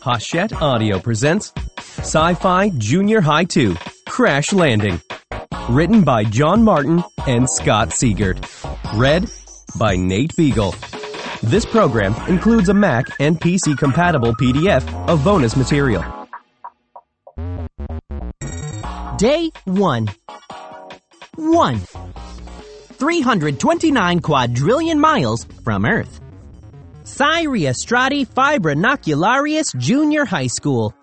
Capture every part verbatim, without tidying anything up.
Hachette Audio presents Sci-Fi Junior High two, Crash Landing. Written by John Martin and Scott Siegert. Read by Nate Beagle. This program includes a Mac and P C-compatible P D F of bonus material. Day one. One. three hundred twenty-nine quadrillion miles from Earth. Cyria Strati Fibronocularius Junior High School.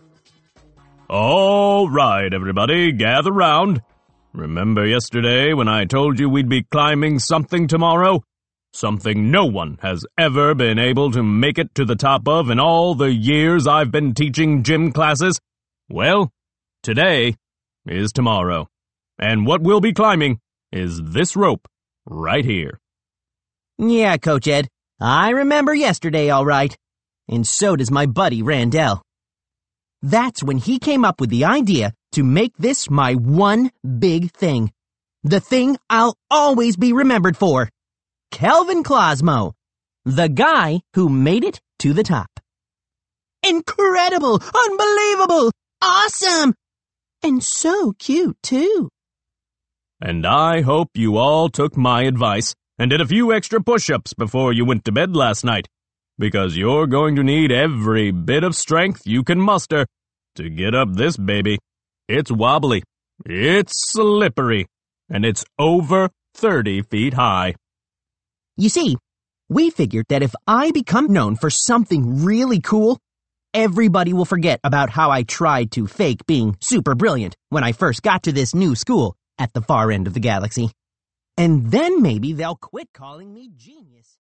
All right, everybody, gather round. Remember yesterday when I told you we'd be climbing something tomorrow? Something no one has ever been able to make it to the top of in all the years I've been teaching gym classes? Well, today is tomorrow. And what we'll be climbing is this rope right here. Yeah, Coach Ed, I remember yesterday all right. And so does my buddy Randell. That's when he came up with the idea to make this my one big thing. The thing I'll always be remembered for. Kelvin Klosmo, the guy who made it to the top. Incredible! Unbelievable! Awesome! And so cute, too. And I hope you all took my advice and did a few extra push-ups before you went to bed last night, because you're going to need every bit of strength you can muster to get up this baby. It's wobbly, it's slippery, and it's over thirty feet high. You see, we figured that if I become known for something really cool, everybody will forget about how I tried to fake being super brilliant when I first got to this new school at the far end of the galaxy. And then maybe they'll quit calling me genius.